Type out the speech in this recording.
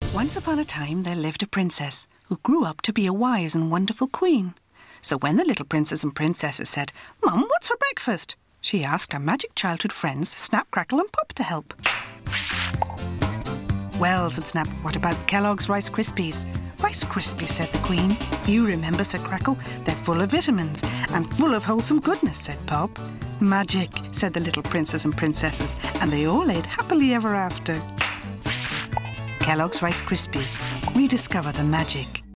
Once upon a time there lived a princess who grew up to be a wise and wonderful queen. So when the little princes and princesses said, "Mum, what's for breakfast?" she asked her magic childhood friends Snap, Crackle and Pop to help. "Well," said Snap, "what about Kellogg's Rice Krispies?" "Rice Krispies," said the Queen. "You remember," said Crackle. "They're full of vitamins and full of wholesome goodness," said Pop. "Magic," said the little princes and princesses, and they all ate happily ever after. Kellogg's Rice Krispies. Rediscover the magic.